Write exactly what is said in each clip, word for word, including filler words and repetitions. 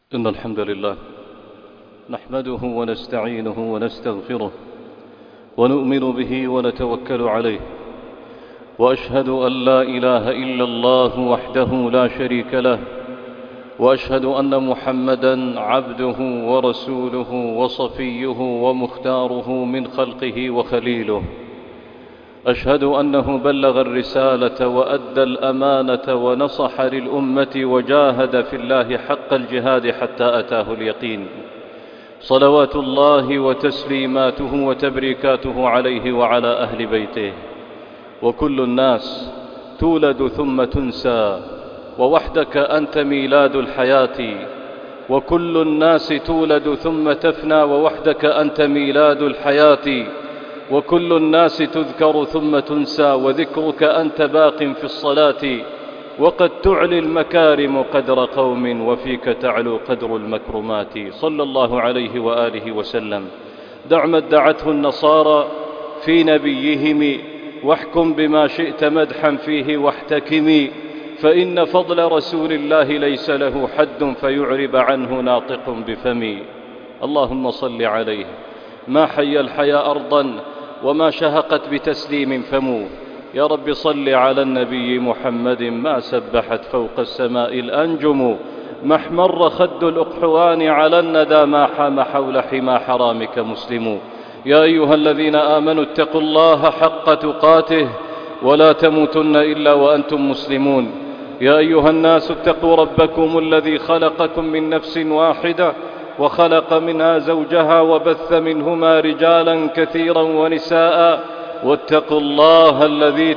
إن الحمد لله نحمده ونستعينه ونستغفره ونؤمن به ونتوكل عليه، وأشهد أن لا إله إلا الله وحده لا شريك له، وأشهد أن محمدًا عبده ورسوله وصفيه ومختاره من خلقه وخليله. أشهد أنه بلغ الرسالة وأدى الأمانة ونصح للأمة وجاهد في الله حق الجهاد حتى أتاه اليقين، صلوات الله وتسليماته وتبريكاته عليه وعلى أهل بيته. وكل الناس تولد ثم تنسى، ووحدك أنت ميلاد الحياة. وكل الناس تولد ثم تفنى، ووحدك أنت ميلاد الحياة. وكل الناس تذكر ثم تنسى، وذكرك أنت باق في الصلاة. وقد تعلي المكارم قدر قوم، وفيك تعلو قدر المكرمات. صلى الله عليه وآله وسلم. دع ما ادعته النصارى في نبيهم، واحكم بما شئت مدحا فيه واحتكم، فإن فضل رسول الله ليس له حد، فيعرب عنه ناطق بفمي. اللهم صل عليه ما حي الحيا أرضا، وما شهقت بتسليم فمو. يا رب صل على النبي محمد، ما سبحت فوق السماء الأنجم، ما احمر خد الأقحوان على الندى، ما حام حول حما حرامك مسلم. يا أيها الذين آمنوا اتقوا الله حق تقاته، ولا تموتن إلا وأنتم مسلمون. يا أيها الناس اتقوا ربكم الذي خلقكم من نفس واحدة، وخلق منها زوجها، وبث منهما رجالا كثيرا ونساء. واتقوا الله الذي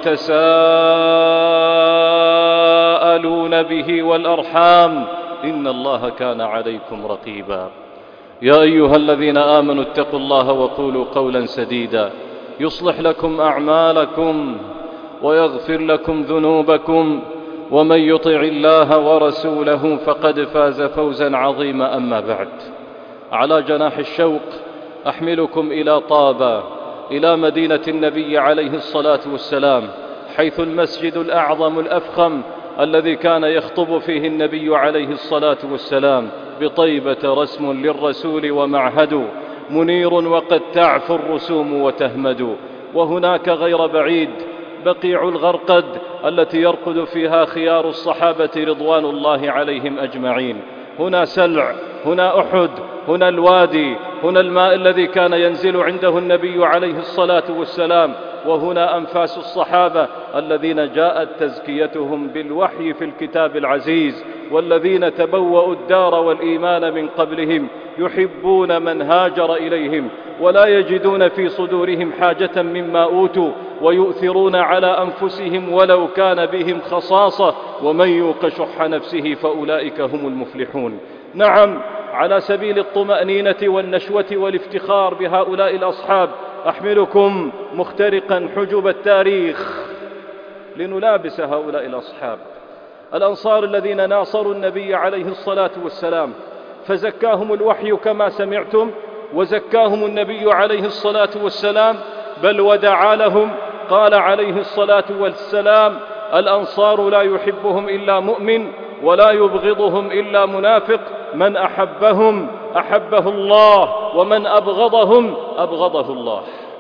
تساءلون به والأرحام، إن الله كان عليكم رقيبا. يا أيها الذين آمنوا اتقوا الله وقولوا قولا سديدا، يصلح لكم أعمالكم ويغفر لكم ذنوبكم، ومن يطع الله ورسوله فقد فاز فوزا عظيما. أما بعد، على جناح الشوق أحملكم إلى طابة، إلى مدينة النبي عليه الصلاة والسلام، حيث المسجد الأعظم الأفخم الذي كان يخطب فيه النبي عليه الصلاة والسلام بطيبة، رسم للرسول ومعهد منير، وقد تعفو الرسوم وتهمد. وهناك غير بعيد بقيع الغرقد التي يرقد فيها خيار الصحابة رضوان الله عليهم أجمعين. هنا سلع، هنا أحد، هنا الوادي، هنا الماء الذي كان ينزل عنده النبي عليه الصلاة والسلام، وهنا أنفاس الصحابة الذين جاءت تزكيتهم بالوحي في الكتاب العزيز، والذين تبوأوا الدار والإيمان من قبلهم، يحبون من هاجر إليهم، ولا يجدون في صدورهم حاجة مما أوتوا، ويؤثرون على أنفسهم ولو كان بهم خصاصة، ومن يوق شح نفسه فأولئك هم المفلحون. نعم، على سبيل الطمأنينة والنشوة والافتخار بهؤلاء الأصحاب أحملكم مخترقا حجب التاريخ لنلابس هؤلاء الأصحاب الأنصار الذين ناصروا النبي عليه الصلاة والسلام، فزكاهم الوحي كما سمعتم، وزكاهم النبي عليه الصلاة والسلام، بل ودعا لهم. قال عليه الصلاة والسلام: الأنصار لا يحبهم إلا مؤمن، ولا يبغضهم إلا منافق، من أحبهم أحبه الله، ومن أبغضهم أبغضه الله.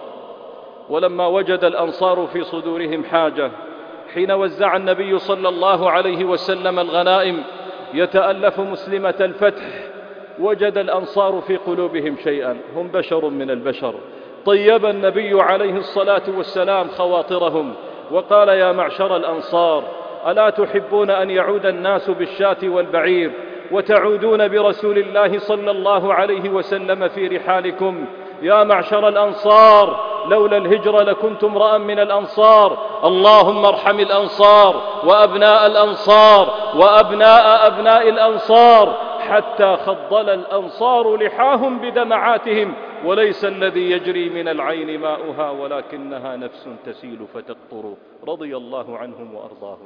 ولما وجد الأنصار في صدورهم حاجة حين وزع النبي صلى الله عليه وسلم الغنائم يتألف مسلمة الفتح، وجد الأنصار في قلوبهم شيئا، هم بشر من البشر. طيب النبي عليه الصلاة والسلام خواطرهم وقال: يا معشر الأنصار، ألا تحبون أن يعود الناس بالشاة والبعير، وتعودون برسول الله صلى الله عليه وسلم في رحالكم؟ يا معشر الأنصار، لولا الهجرة لكنت امرأ من الأنصار. اللهم ارحم الأنصار وأبناء الأنصار وأبناء أبناء الأنصار، حتى خضل الأنصار لحاهم بدمعاتهم، وليس الذي يجري من العين ماؤها، ولكنها نفس تسيل فتقطر. رضي الله عنهم وأرضاهم.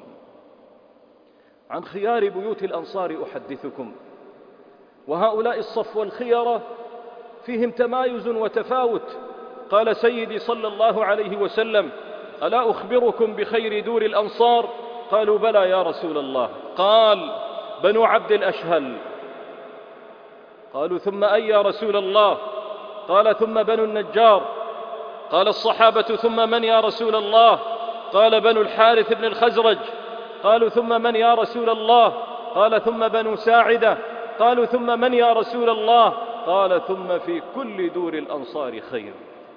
عن خيار بيوت الأنصار أحدثكم، وهؤلاء الصفوة الخيرة فيهم تمايز وتفاوت. قال سيدي صلى الله عليه وسلم: ألا أخبركم بخير دور قالوا ثم أي يا رسول الله؟ قال ثم بنو النجار. قال الصحابة ثم من يا رسول الله؟ قال بنو الحارث بن الخزرج. قالوا ثم من يا رسول الله؟ قال ثم بنو ساعدة. قالوا ثم من يا رسول الله؟ قال ثم في كل دور الأنصار خير.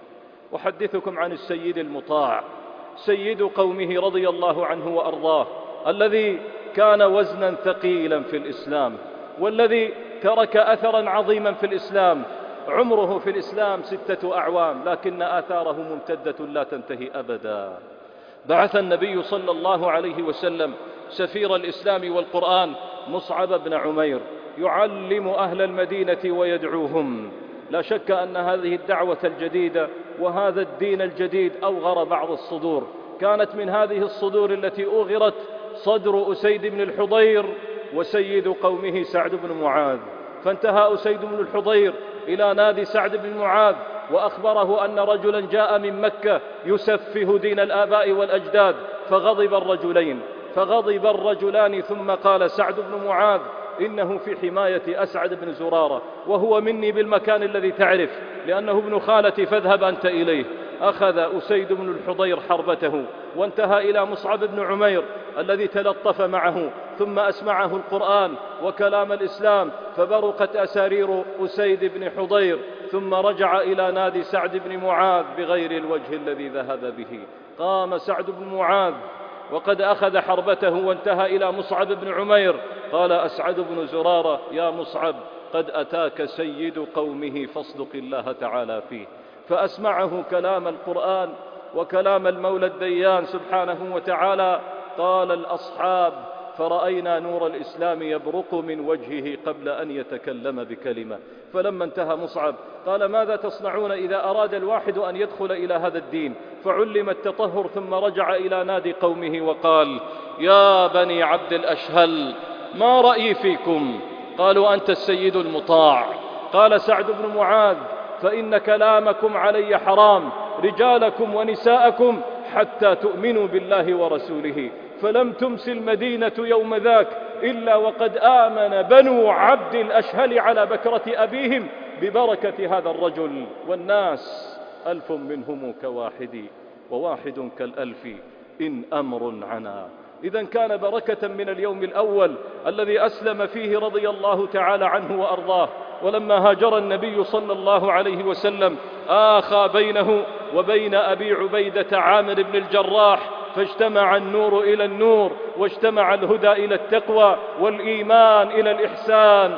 أحدثكم عن السيد المطاع، سيد قومه رضي الله عنه وأرضاه، الذي كان وزنا ثقيلا في الإسلام، والذي ترك أثرا عظيما في الإسلام. عمره في الإسلام ستة أعوام، لكن آثاره ممتدة لا تنتهي أبدا. بعث النبي صلى الله عليه وسلم سفير الإسلام والقرآن مصعب بن عمير يعلم أهل المدينة ويدعوهم. لا شك أن هذه الدعوة الجديدة وهذا الدين الجديد أوغر بعض الصدور. كانت من هذه الصدور التي أوغرت صدر أسيد بن الحضير وسيد قومه سعد بن معاذ. فانتهى أسيد بن الحضير إلى نادي سعد بن معاذ وأخبره أن رجلا جاء من مكة يسفه دين الآباء والأجداد، فغضب الرجلين فغضب الرجلان ثم قال سعد بن معاذ إنه في حماية أسعد بن زرارة، وهو مني بالمكان الذي تعرف، لأنه ابن خالتي، فاذهب أنت إليه. أخذ أسيد بن الحضير حربته وانتهى إلى مصعب بن عمير الذي تلطف معه، ثم أسمعه القرآن وكلام الإسلام، فبرقت أسارير أسيد بن حضير، ثم رجع إلى نادي سعد بن معاذ بغير الوجه الذي ذهب به. قام سعد بن معاذ وقد أخذ حربته وانتهى إلى مصعب بن عمير. قال أسعد بن زرارة يا مصعب قد أتاك سيد قومه فاصدق الله تعالى فيه. فأسمعه كلام القرآن وكلام المولى الديان سبحانه وتعالى. قال الأصحاب فرأينا نور الإسلام يبرق من وجهه قبل أن يتكلم بكلمة. فلما انتهى مصعب قال ماذا تصنعون إذا أراد الواحد أن يدخل إلى هذا الدين؟ فعلم التطهر، ثم رجع إلى نادي قومه وقال يا بني عبد الأشهل ما رأيي فيكم؟ قالوا أنت السيد المطاع. قال سعد بن معاذ فإن كلامكم علي حرام، رجالكم ونساءكم حتى تؤمنوا بالله ورسوله. فلم تمس المدينة يوم ذاك إلا وقد آمن بنو عبد الأشهل على بكرة أبيهم ببركة هذا الرجل، والناس ألف منهم كواحد وواحد كالألف إن أمر عنا. إذن كان بركة من اليوم الأول الذي أسلم فيه رضي الله تعالى عنه وأرضاه. ولما هاجر النبي صلى الله عليه وسلم آخى بينه وبين أبي عبيدة عامر بن الجراح، فاجتمع النور إلى النور، واجتمع الهدى إلى التقوى، والإيمان إلى الإحسان.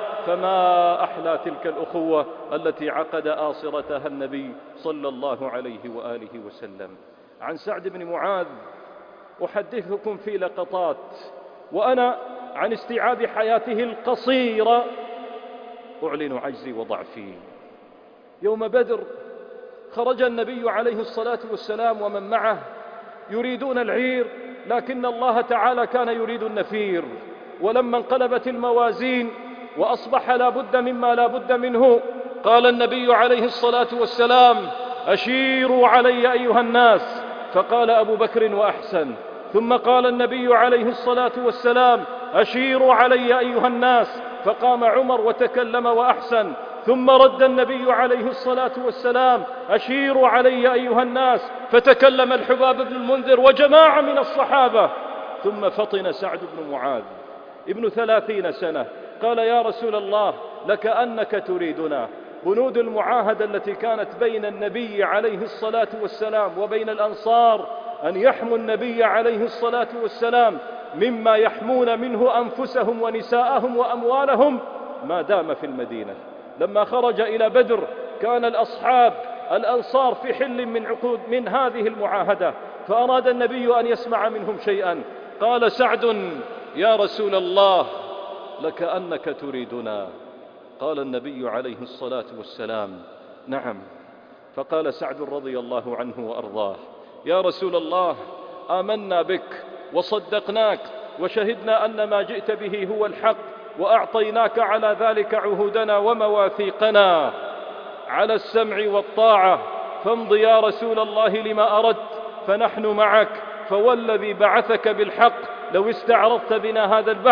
فما أحلى تلك الأخوة التي عقد آصرتها النبي صلى الله عليه وآله وسلم. عن سعد بن معاذ أحدثكم في لقطات، وأنا عن استيعاب حياته القصيرة أعلن عجزي وضعفي. يوم بدر خرج النبي عليه الصلاة والسلام ومن معه يريدون العير، لكن الله تعالى كان يريد النفير. ولما انقلبت الموازين وأصبح لا بد مما لا بد منه، قال النبي عليه الصلاة والسلام أشيروا علي أيها الناس، فقال أبو بكر وأحسن. ثم قال النبي عليه الصلاة والسلام أشيروا علي أيها الناس، فقام عمر وتكلم وأحسن. ثم رد النبي عليه الصلاة والسلام أشيروا علي أيها الناس، فتكلم الحباب بن المنذر وجماعة من الصحابة. ثم فطن سعد بن معاذ ابن ثلاثين سنة قال يا رسول الله لكأنك تريدنا. بنود المعاهدة التي كانت بين النبي عليه الصلاة والسلام وبين الأنصار أن يحموا النبي عليه الصلاة والسلام مما يحمون منه أنفسهم ونساءهم وأموالهم ما دام في المدينة. لما خرج إلى بدر كان الأصحاب الأنصار في حل من عقود من هذه المعاهدة، فأراد النبي أن يسمع منهم شيئا. قال سعد يا رسول الله لكأنك تريدنا. قال النبي عليه الصلاة والسلام نعم. فقال سعد رضي الله عنه وأرضاه يا رسول الله آمنا بك وصدقناك وشهدنا أن ما جئت به هو الحق، وأعطيناك على ذلك عهودنا ومواثيقنا على السمع والطاعة، فامض يا رسول الله لما أردت فنحن معك. فوالذي بعثك بالحق لو استعرضت بنا هذا البحر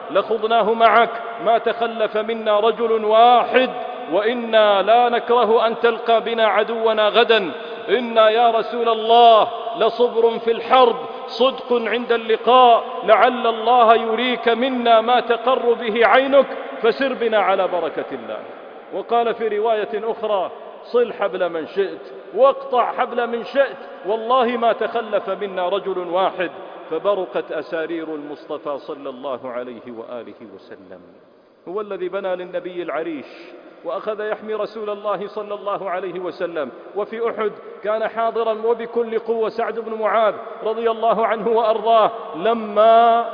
لخضناه معك، ما تخلف منا رجل واحد، وإنا لا نكره أن تلقى بنا عدونا غدا. إنا يا رسول الله لصبر في الحرب، صدق عند اللقاء، لعل الله يريك منا ما تقر به عينك، فسر بنا على بركة الله. وقال في رواية أخرى: صل حبل من شئت واقطع حبل من شئت، والله ما تخلف منا رجل واحد. فبرقت أسارير المصطفى صلى الله عليه وآله وسلم. هو الذي بنى للنبي العريش وأخذ يحمي رسول الله صلى الله عليه وسلم. وفي أحد كان حاضرا وبكل قوة سعد بن معاذ رضي الله عنه وأرضاه، لما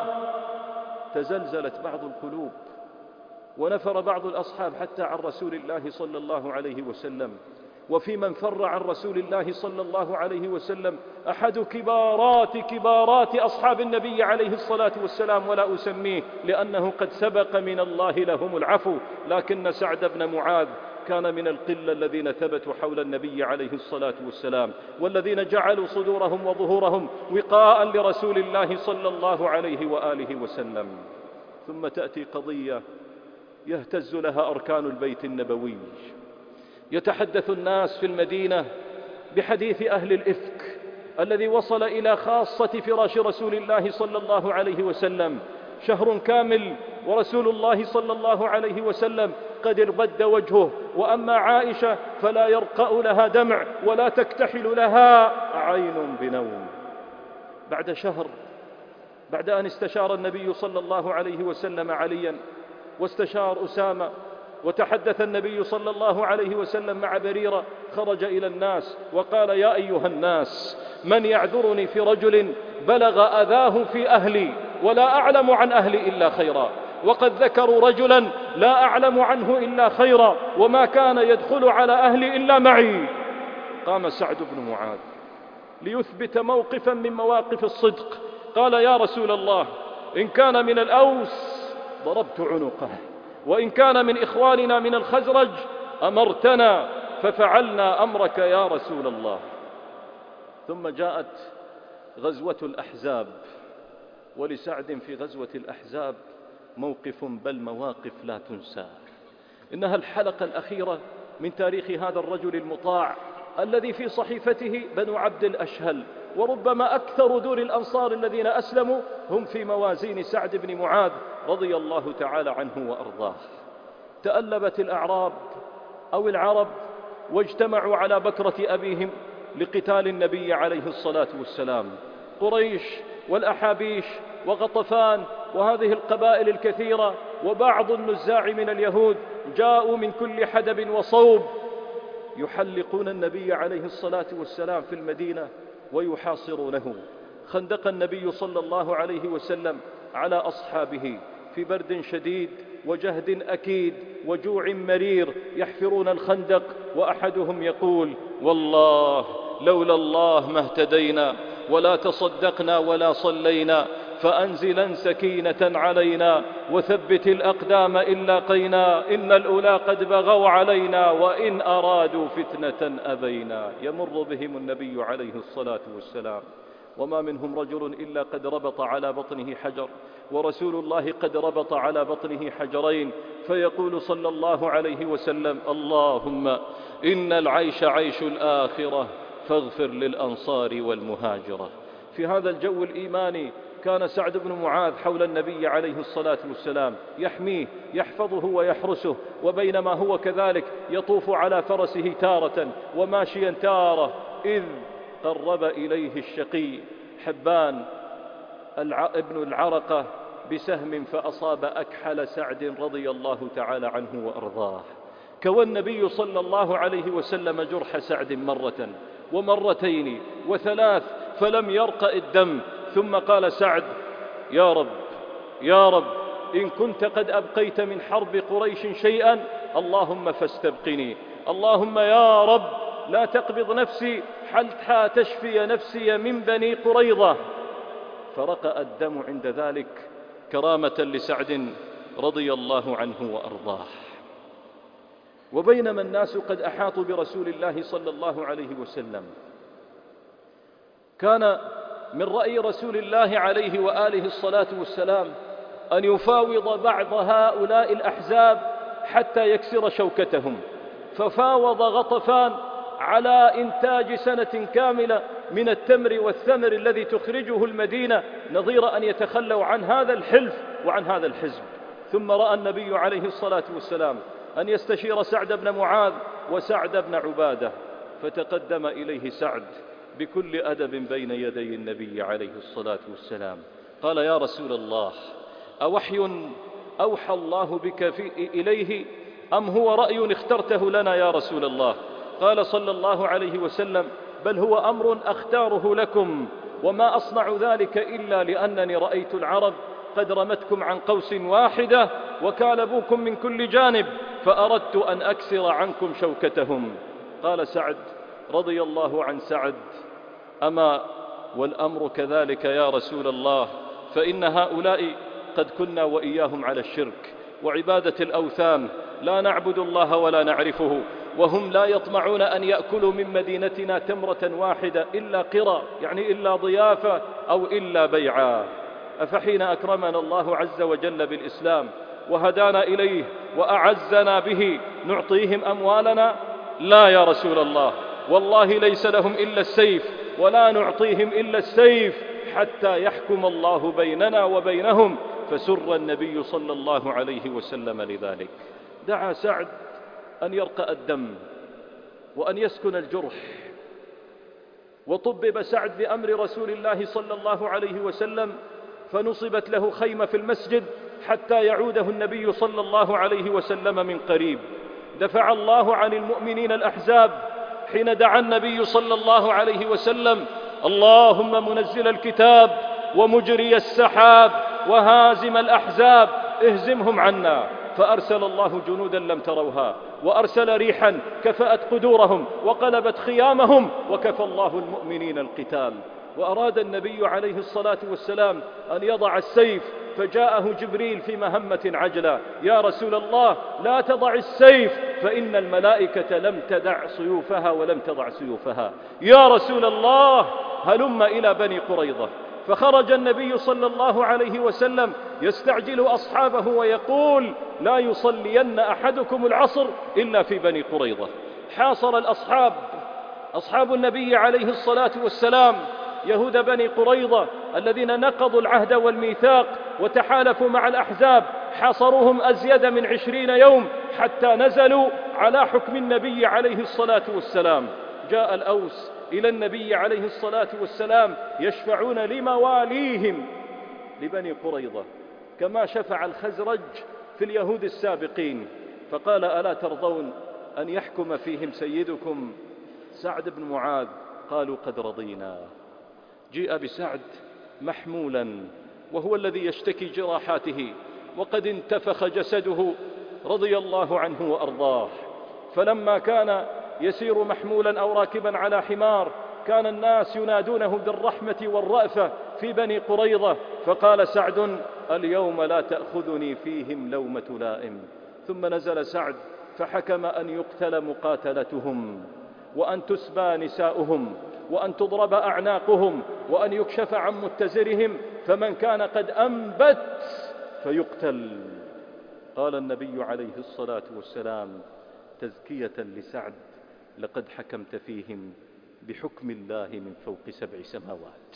تزلزلت بعض القلوب ونفر بعض الأصحاب حتى عن رسول الله صلى الله عليه وسلم. وفي من فر عن رسول الله صلى الله عليه وسلم أحد كبارات كبارات أصحاب النبي عليه الصلاة والسلام، ولا أسميه لأنه قد سبق من الله لهم العفو، لكن سعد بن معاذ كان من القلة الذين ثبتوا حول النبي عليه الصلاة والسلام، والذين جعلوا صدورهم وظهورهم وقاء لرسول الله صلى الله عليه وآله وسلم. ثم تأتي قضية يهتز لها أركان البيت النبوي. يتحدث الناس في المدينة بحديث أهل الإفك الذي وصل إلى خاصة فراش رسول الله صلى الله عليه وسلم. شهر كامل ورسول الله صلى الله عليه وسلم قد اربد وجهه، وأما عائشة فلا يرقأ لها دمع ولا تكتحل لها عين بنوم. بعد شهر، بعد أن استشار النبي صلى الله عليه وسلم عليا واستشار أسامة، وتحدث النبي صلى الله عليه وسلم مع بريرة، خرج إلى الناس وقال: يا أيها الناس، من يعذرني في رجل بلغ أذاه في أهلي ولا أعلم عن أهلي إلا خيرا، وقد ذكروا رجلا لا أعلم عنه إلا خيرا، وما كان يدخل على أهلي إلا معي. قام سعد بن معاذ ليثبت موقفا من مواقف الصدق، قال: يا رسول الله، إن كان من الأوس ضربت عنقه، وإن كان من إخواننا من الخزرج أمرتنا ففعلنا أمرك يا رسول الله. ثم جاءت غزوة الأحزاب، ولسعد في غزوة الأحزاب موقف بل مواقف لا تنسى. إنها الحلقة الأخيرة من تاريخ هذا الرجل المطاع الذي في صحيفته بنو عبد الأشهل، وربما أكثر دور الأنصار الذين أسلموا هم في موازين سعد بن معاذ رضي الله تعالى عنه وأرضاه. تألبت الأعراب أو العرب واجتمعوا على بكرة أبيهم لقتال النبي عليه الصلاة والسلام. قريش والأحابيش وغطفان وهذه القبائل الكثيرة وبعض النزاع من اليهود جاءوا من كل حدب وصوب يحلقون النبي عليه الصلاة والسلام في المدينة ويحاصرونه. خندق النبي صلى الله عليه وسلم على أصحابه في برد شديد وجهد أكيد وجوع مرير، يحفرون الخندق وأحدهم يقول: والله لولا الله ما اهتدينا ولا تصدقنا ولا صلينا، فأنزلا سكينة علينا وثبت الأقدام إن لاقينا، إن الأولى قد بغوا علينا وإن أرادوا فتنة أبينا. يمر بهم النبي عليه الصلاة والسلام وما منهم رجل إلا قد ربط على بطنه حجر، ورسول الله قد ربط على بطنه حجرين، فيقول صلى الله عليه وسلم: اللهم إن العيش عيش الآخرة فاغفر للأنصار والمهاجرة. في هذا الجو الإيماني كان سعد بن معاذ حول النبي عليه الصلاة والسلام يحميه يحفظه ويحرسه، وبينما هو كذلك يطوف على فرسه تارة وماشيا تارة، إذ قرب إليه الشقي حبان ابن العرقة بسهم فأصاب أكحل سعد رضي الله تعالى عنه وأرضاه. كوى النبي صلى الله عليه وسلم جرح سعد مرة ومرتين وثلاث فلم يرقأ الدم، ثم قال سعد: يا رب يا رب، إن كنت قد أبقيت من حرب قريش شيئا اللهم فاستبقني، اللهم يا رب لا تقبض نفسي حتى تشفي نفسي من بني قريظة. فرقأ الدم عند ذلك كرامة لسعد رضي الله عنه وأرضاه. وبينما الناس قد أحاطوا برسول الله صلى الله عليه وسلم، كان من رأي رسول الله عليه وآله الصلاة والسلام أن يفاوض بعض هؤلاء الأحزاب حتى يكسر شوكتهم، ففاوض غطفان على إنتاج سنة كاملة من التمر والثمر الذي تخرجه المدينة، نظير أن يتخلوا عن هذا الحلف وعن هذا الحزب. ثم رأى النبي عليه الصلاة والسلام أن يستشير سعد بن معاذ وسعد بن عبادة، فتقدم إليه سعد بكل أدب بين يدي النبي عليه الصلاة والسلام، قال: يا رسول الله، أوحي أوحى الله بك في إليه أم هو رأي اخترته لنا يا رسول الله؟ قال صلى الله عليه وسلم: بل هو أمر أختاره لكم، وما أصنع ذلك إلا لأنني رأيت العرب قد رمتكم عن قوس واحدة وكالبوكم من كل جانب، فأردت أن أكسر عنكم شوكتهم. قال سعد رضي الله عن سعد: أما والأمر كذلك يا رسول الله، فإن هؤلاء قد كنا وإياهم على الشرك وعبادة الأوثان، لا نعبد الله ولا نعرفه، وهم لا يطمعون أن يأكلوا من مدينتنا تمرة واحدة إلا قرى، يعني إلا ضيافة أو إلا بيعا. أفحين أكرمنا الله عز وجل بالإسلام وهدانا إليه وأعزنا به نعطيهم أموالنا؟ لا يا رسول الله، والله ليس لهم إلا السيف، ولا نعطيهم إلا السيف حتى يحكم الله بيننا وبينهم. فسر النبي صلى الله عليه وسلم لذلك. دعا سعد أن يرقى الدم وأن يسكن الجرح، وطبب سعد بأمر رسول الله صلى الله عليه وسلم، فنصبت له خيمة في المسجد حتى يعوده النبي صلى الله عليه وسلم من قريب. دفع الله عن المؤمنين الأحزاب حين دعا النبي صلى الله عليه وسلم: اللهم منزل الكتاب ومجري السحاب وهازم الأحزاب اهزمهم عنا. فأرسل الله جنودا لم تروها، وأرسل ريحا كفأت قدورهم وقلبت خيامهم، وكفى الله المؤمنين القتال. وأراد النبي عليه الصلاة والسلام أن يضع السيف، فجاءه جبريل في مهمة عجلة: يا رسول الله، لا تضع السيف، فإن الملائكة لم تدع سيوفها ولم تضع سيوفها. يا رسول الله، هلم إلى بني قريظة. فخرج النبي صلى الله عليه وسلم يستعجل أصحابه ويقول: لا يصلين أحدكم العصر إلا في بني قريظة. حاصر الأصحاب أصحاب النبي عليه الصلاة والسلام يهود بني قريظة الذين نقضوا العهد والميثاق وتحالفوا مع الأحزاب، حاصروهم أزيد من عشرين يوم حتى نزلوا على حكم النبي عليه الصلاة والسلام. جاء الأوس إلى النبي عليه الصلاة والسلام يشفعون لمواليهم لبني قريظة كما شفع الخزرج في اليهود السابقين، فقال: ألا ترضون أن يحكم فيهم سيدكم سعد بن معاذ؟ قالوا: قد رضينا. جيء بسعد محمولا وهو الذي يشتكي جراحاته وقد انتفخ جسده رضي الله عنه وأرضاه. فلما كان يسير محمولا أو راكبا على حمار كان الناس ينادونه بالرحمة والرأفة في بني قريظة، فقال سعد: اليوم لا تأخذني فيهم لومة لائم. ثم نزل سعد فحكم أن يقتل مقاتلتهم، وأن تسبى نساؤهم، وأن تضرب أعناقهم، وأن يكشف عن متزرهم، فمن كان قد أنبت فيقتل. قال النبي عليه الصلاة والسلام تزكية لسعد: لقد حكمت فيهم بحكم الله من فوق سبع سماوات.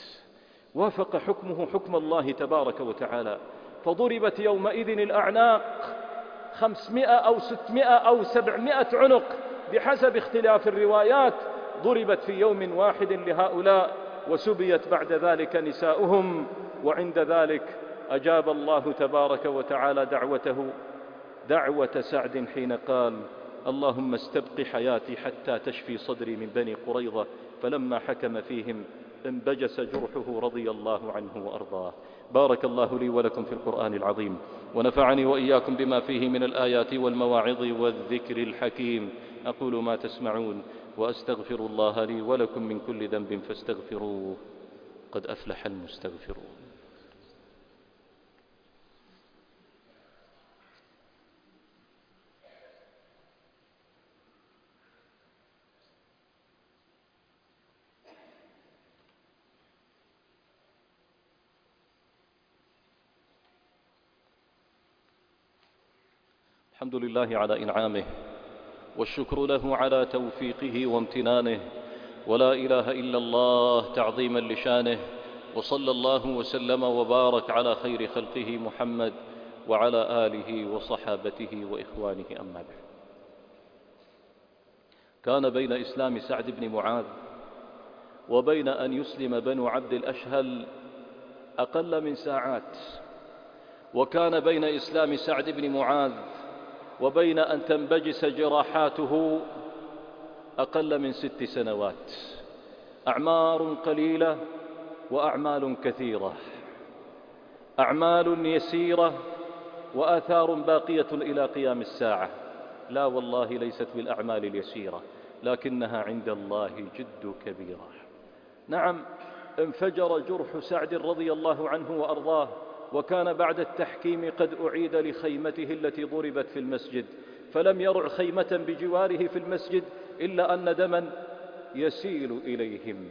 وافق حكمه حكم الله تبارك وتعالى، فضربت يومئذ الأعناق خمسمائة أو ستمائة أو سبعمائة عنق بحسب اختلاف الروايات، ضربت في يوم واحد لهؤلاء، وسبيت بعد ذلك نساؤهم. وعند ذلك أجاب الله تبارك وتعالى دعوته دعوة سعد حين قال: اللهم استبق حياتي حتى تشفي صدري من بني قريظة. فلما حكم فيهم انبجس جرحه رضي الله عنه وأرضاه. بارك الله لي ولكم في القرآن العظيم، ونفعني وإياكم بما فيه من الآيات والمواعظ والذكر الحكيم. أقول ما تسمعون وأستغفر الله لي ولكم من كل ذنب فاستغفروه، قد أفلح المستغفرون. الحمد لله على إنعامه، والشكر له على توفيقه وامتنانه، ولا إله إلا الله تعظيما لشانه، وصلى الله وسلم وبارك على خير خلقه محمد وعلى آله وصحابته وإخوانه، أما بعد. كان بين إسلام سعد بن معاذ وبين أن يسلم بنو عبد الأشهل أقل من ساعات، وكان بين إسلام سعد بن معاذ وبين أن تنبجس جراحاته أقل من ست سنوات. أعمار قليلة وأعمال كثيرة، أعمال يسيرة وآثار باقية إلى قيام الساعة. لا والله، ليست بالأعمال اليسيرة، لكنها عند الله جد كبيرة. نعم، انفجر جرح سعد رضي الله عنه وأرضاه، وكان بعد التحكيم قد أعيد لخيمته التي ضربت في المسجد، فلم يرع خيمة بجواره في المسجد إلا أن دما يسيل إليهم.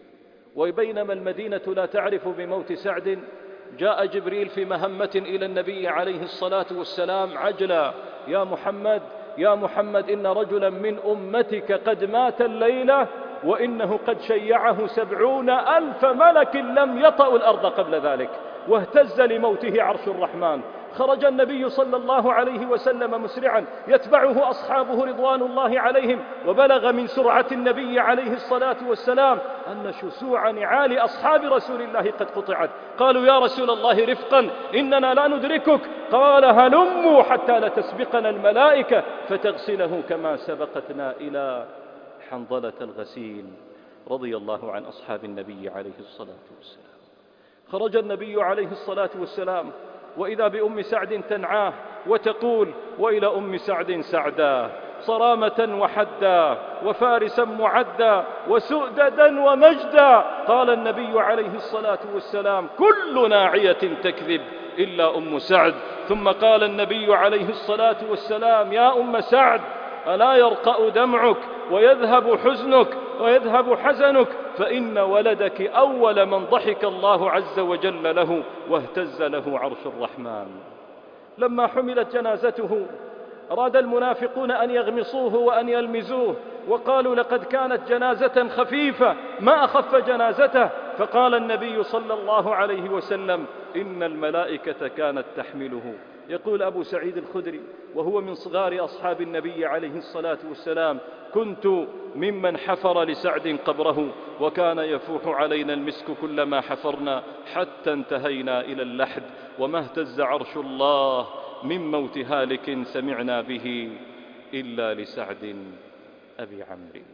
وبينما المدينة لا تعرف بموت سعد، جاء جبريل في مهمة إلى النبي عليه الصلاة والسلام عجلا: يا محمد يا محمد، إن رجلا من أمتك قد مات الليلة، وإنه قد شيعه سبعون ألف ملك لم يطأوا الأرض قبل ذلك، واهتز لموته عرش الرحمن. خرج النبي صلى الله عليه وسلم مسرعا، يتبعه أصحابه رضوان الله عليهم، وبلغ من سرعة النبي عليه الصلاة والسلام أن شسوع نعال أصحاب رسول الله قد قطعت. قالوا: يا رسول الله رفقا، إننا لا ندركك. قال: هلموا حتى لا تسبقنا الملائكة فتغسله كما سبقتنا إلى حنظلة الغسيل. رضي الله عن أصحاب النبي عليه الصلاة والسلام. خرج النبي عليه الصلاة والسلام، وإذا بأم سعد تنعاه وتقول: وإلى أم سعد سعدا، صرامة وحدا، وفارسا معدا، وسؤددا ومجدا. قال النبي عليه الصلاة والسلام: كل ناعية تكذب إلا أم سعد. ثم قال النبي عليه الصلاة والسلام: يا أم سعد، ألا يرقأ دمعك ويذهب حزنك ويذهب حزنك، فإن ولدك أول من ضحك الله عز وجل له واهتز له عرش الرحمن. لما حملت جنازته أراد المنافقون أن يغمصوه وأن يلمزوه، وقالوا: لقد كانت جنازة خفيفة، ما أخف جنازته. فقال النبي صلى الله عليه وسلم: إن الملائكة كانت تحمله. يقول أبو سعيد الخدري وهو من صغار أصحاب النبي عليه الصلاة والسلام: كنت ممن حفر لسعد قبره، وكان يفوح علينا المسك كلما حفرنا، حتى انتهينا إلى اللحد، وما اهتز عرش الله من موت هالك سمعنا به إلا لسعد أبي عمرو.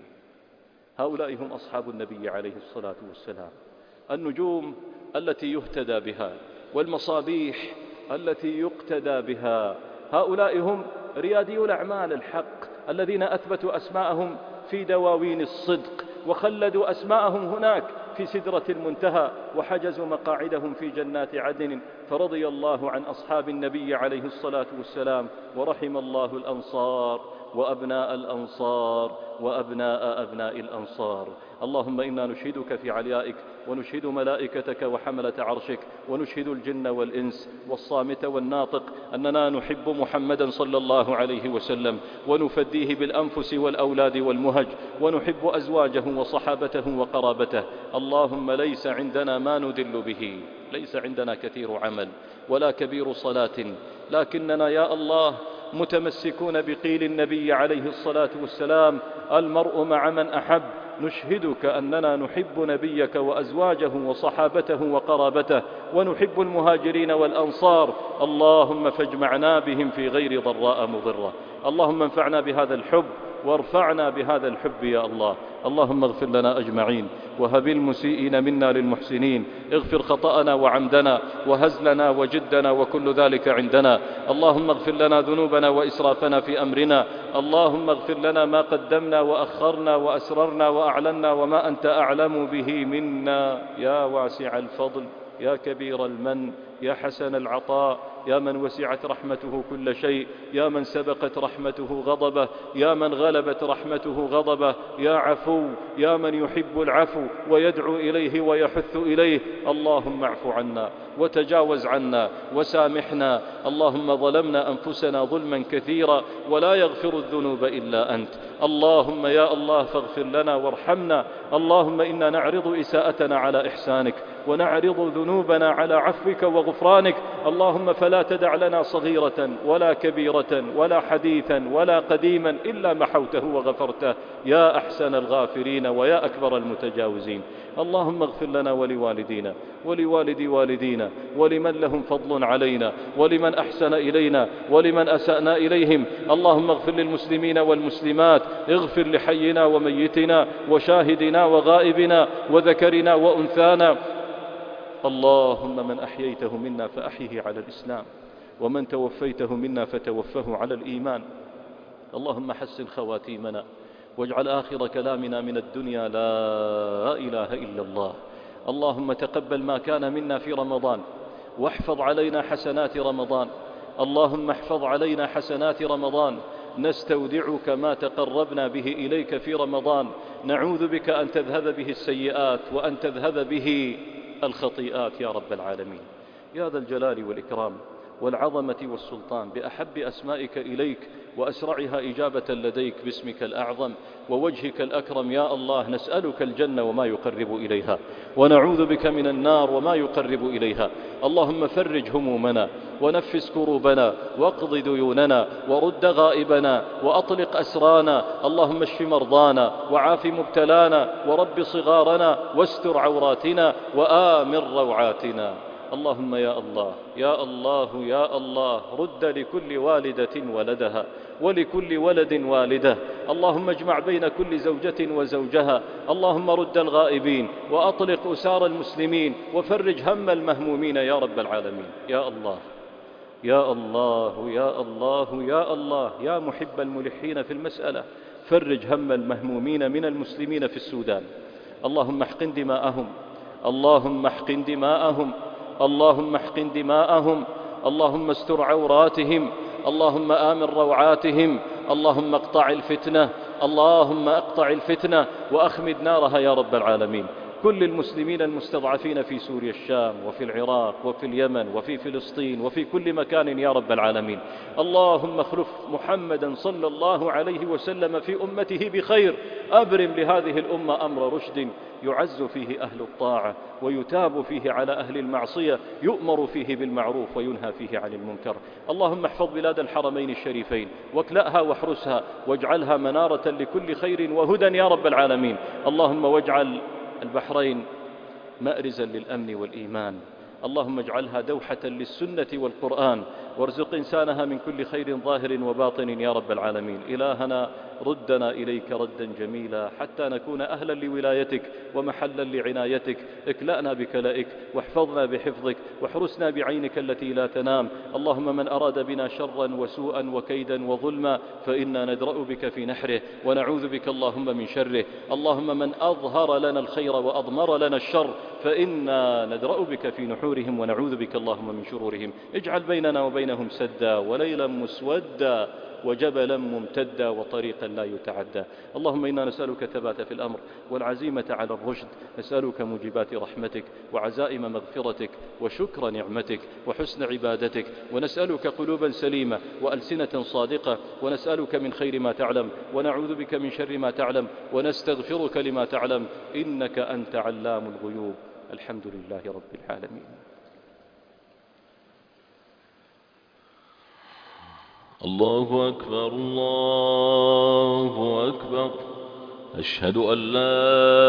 هؤلاء هم أصحاب النبي عليه الصلاة والسلام، النجوم التي يهتدى بها، والمصابيح التي يقتدى بها. هؤلاء هم رياديو الأعمال الحق، الذين أثبتوا أسماءهم في دواوين الصدق، وخلدوا أسماءهم هناك في سدرة المنتهى، وحجزوا مقاعدهم في جنات عدن. فرضي الله عن أصحاب النبي عليه الصلاة والسلام، ورحم الله الأنصار وأبناء الأنصار وأبناء أبناء الأنصار. اللهم إنا نشهدك في عليائك، ونشهد ملائكتك وحملة عرشك، ونشهد الجن والإنس والصامت والناطق أننا نحب محمدا صلى الله عليه وسلم، ونفديه بالأنفس والأولاد والمهج، ونحب أزواجه وصحابته وقرابته. اللهم ليس عندنا ما ندل به، ليس عندنا كثير عمل ولا كبير صلاة، لكننا يا الله متمسكون بقيل النبي عليه الصلاة والسلام: المرء مع من أحب. نشهدك أننا نحب نبيك وأزواجه وصحابته وقرابته، ونحب المهاجرين والأنصار. اللهم فاجمعنا بهم في غير ضراء مضرة. اللهم انفعنا بهذا الحب وارفعنا بهذا الحب يا الله. اللهم اغفر لنا أجمعين، وهب المسيئين منا للمحسنين، اغفر خطأنا وعمدنا وهزلنا وجدنا وكل ذلك عندنا. اللهم اغفر لنا ذنوبنا وإسرافنا في أمرنا. اللهم اغفر لنا ما قدمنا وأخرنا وأسررنا وأعلنا وما أنت أعلم به منا، يا واسع الفضل، يا كبير المن، يا حسن العطاء، يا من وسعت رحمته كل شيء، يا من سبقت رحمته غضبه، يا من غلبت رحمته غضبه، يا عفو، يا من يحب العفو ويدعو إليه ويحث إليه. اللهم اعف عنا وتجاوز عنا وسامحنا. اللهم ظلمنا أنفسنا ظلما كثيرا ولا يغفر الذنوب إلا أنت. اللهم يا الله فاغفر لنا وارحمنا. اللهم إنا نعرض إساءتنا على إحسانك ونعرض ذنوبنا على عفوك وغفرانك. اللهم فلا تدع لنا صغيرة ولا كبيرة ولا حديثا ولا قديما إلا محوته وغفرته يا أحسن الغافرين ويا أكبر المتجاوزين. اللهم اغفر لنا ولوالدينا ولوالد والدينا ولمن لهم فضل علينا ولمن أحسن إلينا ولمن أسأنا إليهم. اللهم اغفر للمسلمين والمسلمات، اغفر لحينا وميتنا وشاهدنا وغائبنا وذكرنا وأنثانا. اللهم من أحييته منا فأحيه على الإسلام، ومن توفيته منا فتوفه على الإيمان. اللهم حسن خواتيمنا واجعل آخر كلامنا من الدنيا لا إله إلا الله. اللهم تقبل ما كان منا في رمضان واحفظ علينا حسنات رمضان. اللهم احفظ علينا حسنات رمضان. نستودعك ما تقربنا به إليك في رمضان، نعوذ بك أن تذهب به السيئات وأن تذهب به الخطيئات يا رب العالمين. يا ذا الجلال والإكرام والعظمة والسلطان، بأحب أسمائك إليك وأسرعها إجابة لديك، باسمك الأعظم ووجهك الأكرم يا الله، نسألك الجنة وما يقرب إليها، ونعوذ بك من النار وما يقرب إليها. اللهم فرج همومنا ونفس كروبنا واقض ديوننا ورد غائبنا وأطلق أسرانا. اللهم اشف مرضانا وعاف مبتلانا ورب صغارنا واستر عوراتنا وآمن روعاتنا. اللهم يا الله يا الله يا الله رد لكل والدة ولدها ولكل ولد والده. اللهم اجمع بين كل زوجة وزوجها. اللهم رد الغائبين وأطلق أسار المسلمين وفرج هم المهمومين يا رب العالمين. يا الله يا الله يا الله يا الله يا محب الملحين في المسألة، فرج هم المهمومين من المسلمين في السودان. اللهم احقن دماءهم اللهم احقن دماءهم اللهم احقن دماءهم. اللهم استر عوراتهم. اللهم آمن روعاتهم. اللهم اقطع الفتنة اللهم اقطع الفتنة وأخمد نارها يا رب العالمين. كل المسلمين المستضعفين في سوريا الشام وفي العراق وفي اليمن وفي فلسطين وفي كل مكان يا رب العالمين. اللهم اخلف محمدا صلى الله عليه وسلم في أمته بخير. أبرم لهذه الأمة أمر رشد يعز فيه أهل الطاعة ويتاب فيه على أهل المعصية، يؤمر فيه بالمعروف وينهى فيه عن المنكر. اللهم احفظ بلاد الحرمين الشريفين واكلأها واحرسها واجعلها منارة لكل خير وهدى يا رب العالمين. اللهم واجعل البحرين مأرزا للأمن والإيمان. اللهم اجعلها دوحة للسنة والقرآن، وارزق إنسانها من كل خير ظاهر وباطن يا رب العالمين. إلهنا ردنا إليك ردا جميلا حتى نكون أهلا لولايتك ومحلا لعنايتك. اكلأنا بكلائك واحفظنا بحفظك واحرسنا بعينك التي لا تنام. اللهم من أراد بنا شرا وسوءا وكيدا وظلما فإنا ندرأ بك في نحره ونعوذ بك اللهم من شره. اللهم من أظهر لنا الخير وأضمر لنا الشر فإنا ندرأ بك في نحورهم ونعوذ بك اللهم من شرورهم. اجعل بيننا وبينهم سدا وليلا مسودا وجبلا ممتدا وطريقا لا يتعدى. اللهم إنا نسألك الثبات في الأمر والعزيمة على الرشد. نسألك موجبات رحمتك وعزائم مغفرتك وشكر نعمتك وحسن عبادتك. ونسألك قلوبا سليمة وألسنة صادقة. ونسألك من خير ما تعلم ونعوذ بك من شر ما تعلم ونستغفرك لما تعلم إنك أنت علام الغيوب. الحمد لله رب العالمين. الله أكبر الله أكبر. أشهد أن لا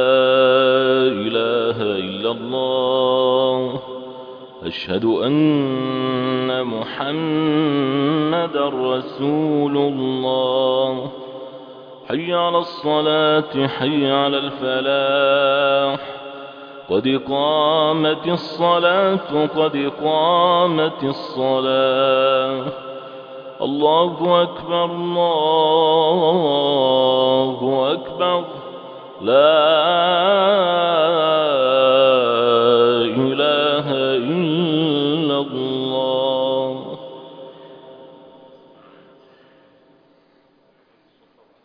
إله إلا الله. أشهد أن محمدا رسول الله. حي على الصلاة حي على الفلاح. قد قامت الصلاة قد قامت الصلاة. الله أكبر الله أكبر. لا إله إلا الله.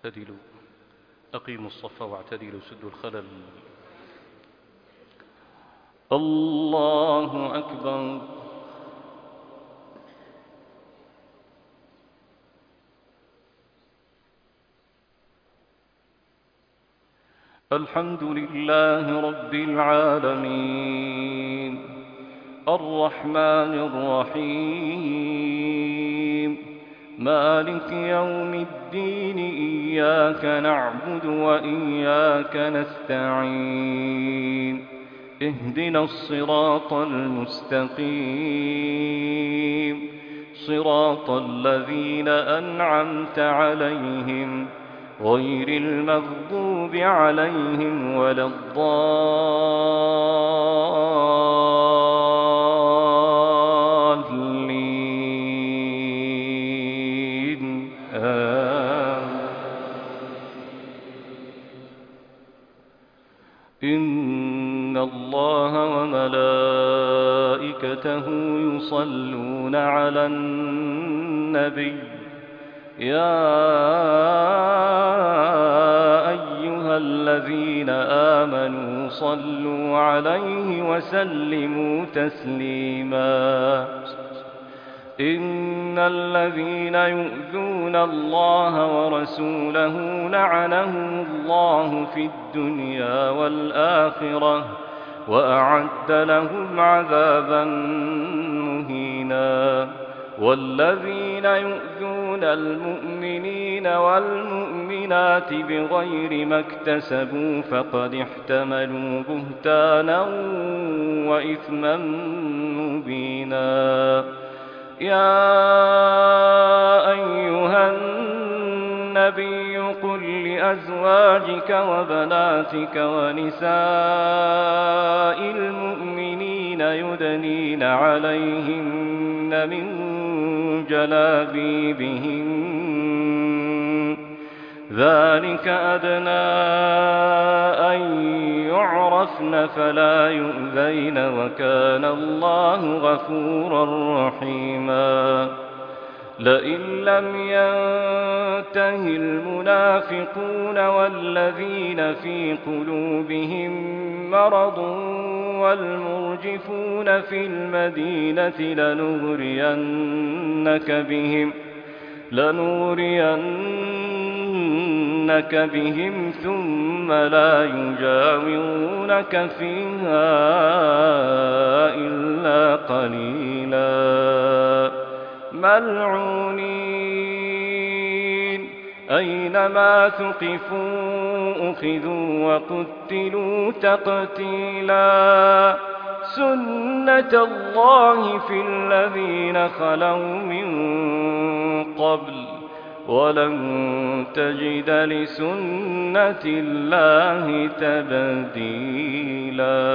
اعتدلوا، أقيموا الصف واعتدلوا، سدوا الخلل. الله أكبر. الحمد لله رب العالمين، الرحمن الرحيم، مالك يوم الدين، إياك نعبد وإياك نستعين، اهدنا الصراط المستقيم، صراط الذين أنعمت عليهم غير المغضوب عليهم ولا الضالين. آمين. إن الله وملائكته يصلون على النبي، يا أيها الذين آمنوا صلوا عليه وسلموا تسليما. إن الذين يؤذون الله ورسوله لعنهم الله في الدنيا والآخرة وأعد لهم عذابا مهينا. والذين يؤذون المؤمنين والمؤمنات بغير ما اكتسبوا فقد احتملوا بهتانا وإثما مبينا. يا أيها النبي قل لأزواجك وبناتك ونساء المؤمنين يدنين عليهن من جلابيبهن، ذلك أدنى أن يعرفن فلا يؤذين، وكان الله غفورا رحيما. لئن لم ينته المنافقون والذين في قلوبهم مرض والمرجفون في المدينة لنغرينك بهم لنغرينك بهم ثم لا يجاورونك فيها إلا قليلا. ملعونين أينما ثقفوا أخذوا وقتلوا تقتيلا. سنة الله في الذين خلوا من قبل ولن تجد لسنة الله تبديلا.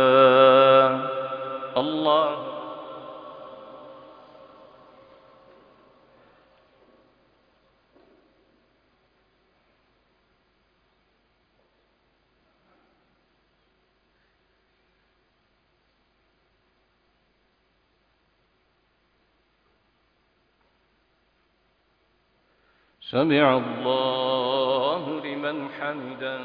الله سمع الله لمن حمده.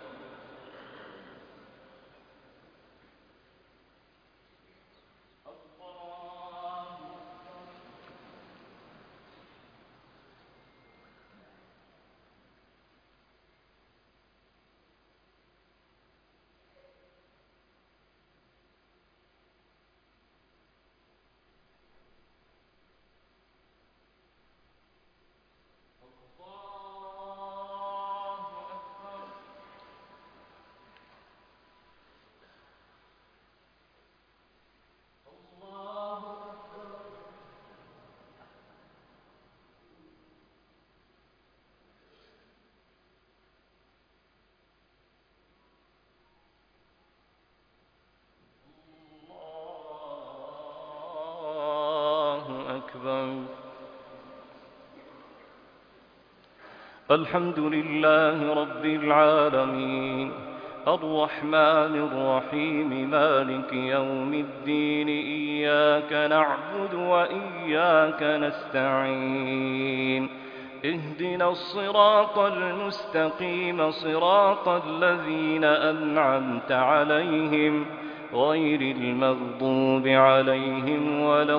الحمد لله رب العالمين، الرحمن الرحيم، مالك يوم الدين، إياك نعبد وإياك نستعين، اهدنا الصراط المستقيم صراط الذين أنعمت عليهم غير المغضوب عليهم ولا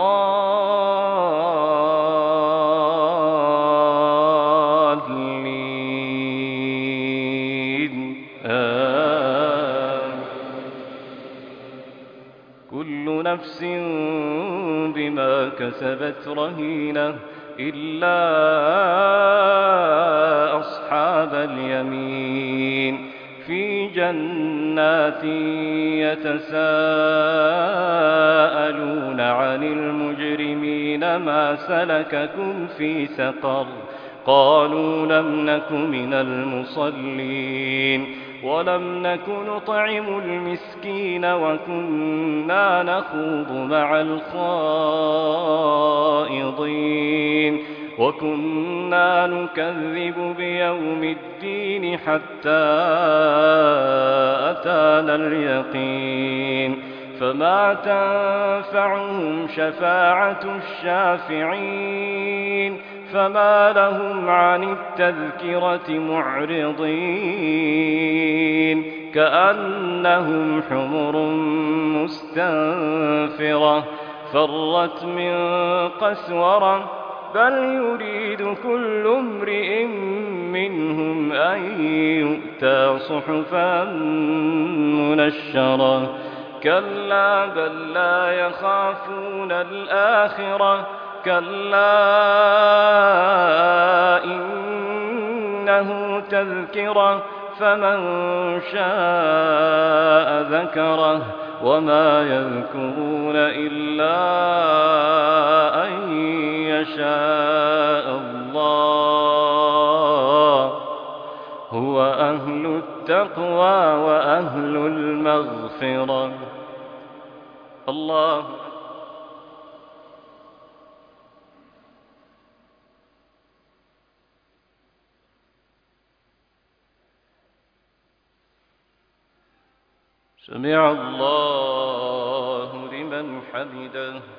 الضالين آمين. كل نفس بما كسبت رهينة إلا أصحاب اليمين في جنات يتساءلون عن المجرمين ما سلككم في سقر قالوا لم نك من المصلين ولم نك نطعم المسكين وكنا نخوض مع الخائضين وكنا نكذب بيوم الدين حتى أتانا اليقين فما تنفعهم شفاعة الشافعين فما لهم عن التذكرة معرضين كأنهم حمر مستنفرة فرت من قسورة بل يريد كل امرئ منهم أن يؤتى صحفا منشرة كلا بل لا يخافون الآخرة كلا إنه تذكرة فمن شاء ذكره وما يذكرون إلا أن يشاء الله هو أهل التقوى وأهل المغفرة. الله سمع الله لمن حمده.